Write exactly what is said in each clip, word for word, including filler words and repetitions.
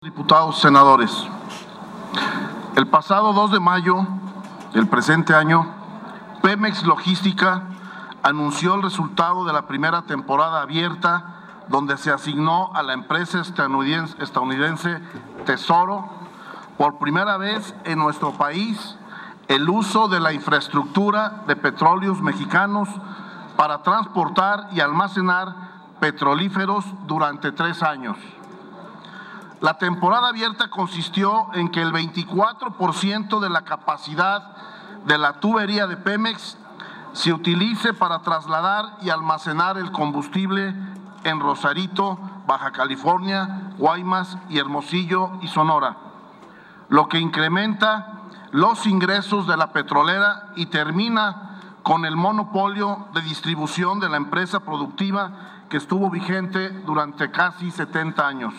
Diputados, senadores, el pasado dos de mayo del presente año, Pemex Logística anunció el resultado de la primera temporada abierta, donde se asignó a la empresa estadounidense, estadounidense Tesoro, por primera vez en nuestro país, el uso de la infraestructura de petróleos mexicanos para transportar y almacenar petrolíferos durante tres años. La temporada abierta consistió en que el veinticuatro por ciento de la capacidad de la tubería de Pemex se utilice para trasladar y almacenar el combustible en Rosarito, Baja California, Guaymas y Hermosillo y Sonora, lo que incrementa los ingresos de la petrolera y termina con el monopolio de distribución de la empresa productiva que estuvo vigente durante casi setenta años.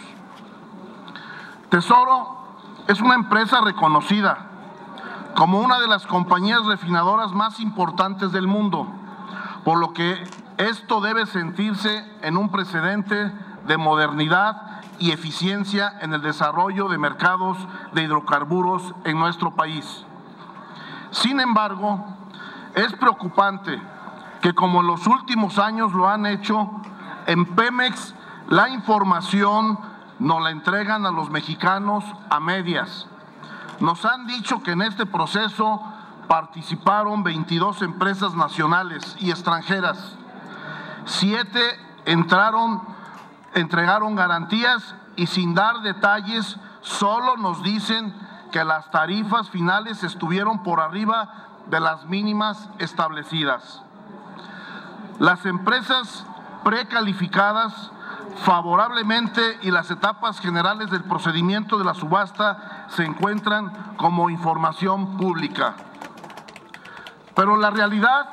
Tesoro es una empresa reconocida como una de las compañías refinadoras más importantes del mundo, por lo que esto debe sentirse en un precedente de modernidad y eficiencia en el desarrollo de mercados de hidrocarburos en nuestro país. Sin embargo, es preocupante que, como en los últimos años lo han hecho, en Pemex la información nos la entregan a los mexicanos a medias. Nos han dicho que en este proceso participaron veintidós empresas nacionales y extranjeras. Siete entraron, entregaron garantías y sin dar detalles, solo nos dicen que las tarifas finales estuvieron por arriba de las mínimas establecidas. Las empresas precalificadas favorablemente y las etapas generales del procedimiento de la subasta se encuentran como información pública. Pero la realidad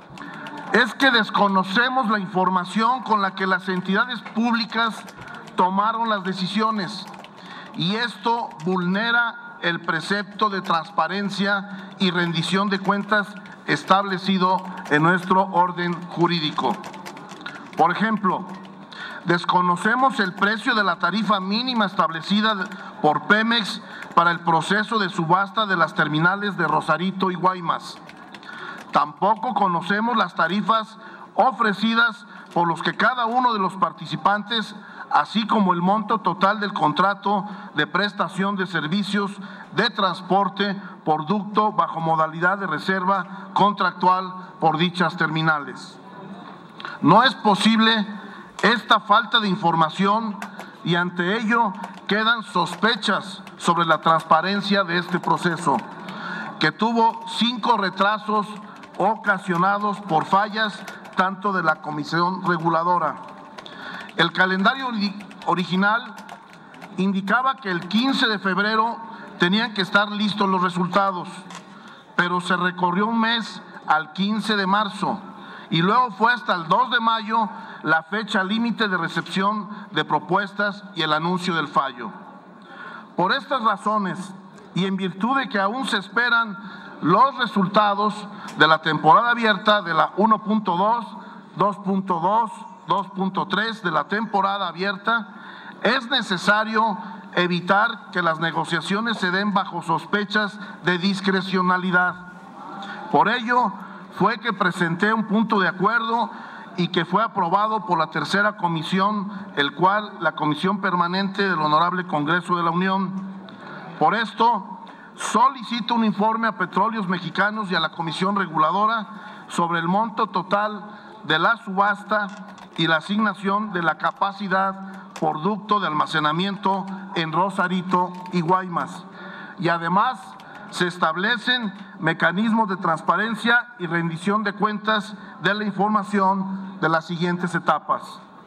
es que desconocemos la información con la que las entidades públicas tomaron las decisiones, y esto vulnera el precepto de transparencia y rendición de cuentas establecido en nuestro orden jurídico. Por ejemplo, desconocemos el precio de la tarifa mínima establecida por Pemex para el proceso de subasta de las terminales de Rosarito y Guaymas. Tampoco conocemos las tarifas ofrecidas por los que cada uno de los participantes, así como el monto total del contrato de prestación de servicios de transporte por ducto bajo modalidad de reserva contractual por dichas terminales. No es posible esta falta de información, y ante ello quedan sospechas sobre la transparencia de este proceso, que tuvo cinco retrasos ocasionados por fallas tanto de la Comisión Reguladora. El calendario original indicaba que el quince de febrero tenían que estar listos los resultados, pero se recorrió un mes al quince de marzo y luego fue hasta el dos de mayo la fecha límite de recepción de propuestas y el anuncio del fallo. Por estas razones, y en virtud de que aún se esperan los resultados de la temporada abierta de la uno punto dos, dos punto dos, dos punto tres de la temporada abierta, es necesario evitar que las negociaciones se den bajo sospechas de discrecionalidad. Por ello, fue que presenté un punto de acuerdo y que fue aprobado por la tercera comisión, el cual la Comisión Permanente del Honorable Congreso de la Unión. Por esto, solicito un informe a Petróleos Mexicanos y a la Comisión Reguladora sobre el monto total de la subasta y la asignación de la capacidad por ducto de almacenamiento en Rosarito y Guaymas. Y además, se establecen mecanismos de transparencia y rendición de cuentas de la información de las siguientes etapas.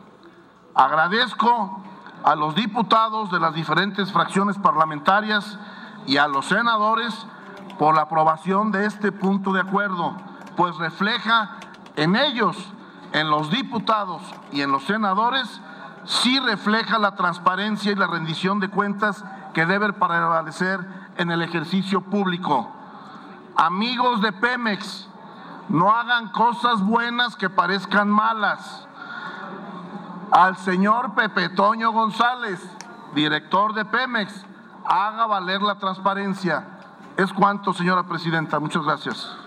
Agradezco a los diputados de las diferentes fracciones parlamentarias y a los senadores por la aprobación de este punto de acuerdo, pues refleja en ellos, en los diputados y en los senadores, sí refleja la transparencia y la rendición de cuentas que deben prevalecer en el ejercicio público. Amigos de Pemex, no hagan cosas buenas que parezcan malas. Al señor Pepe Toño González, director de Pemex, haga valer la transparencia. Es cuanto, señora presidenta. Muchas gracias.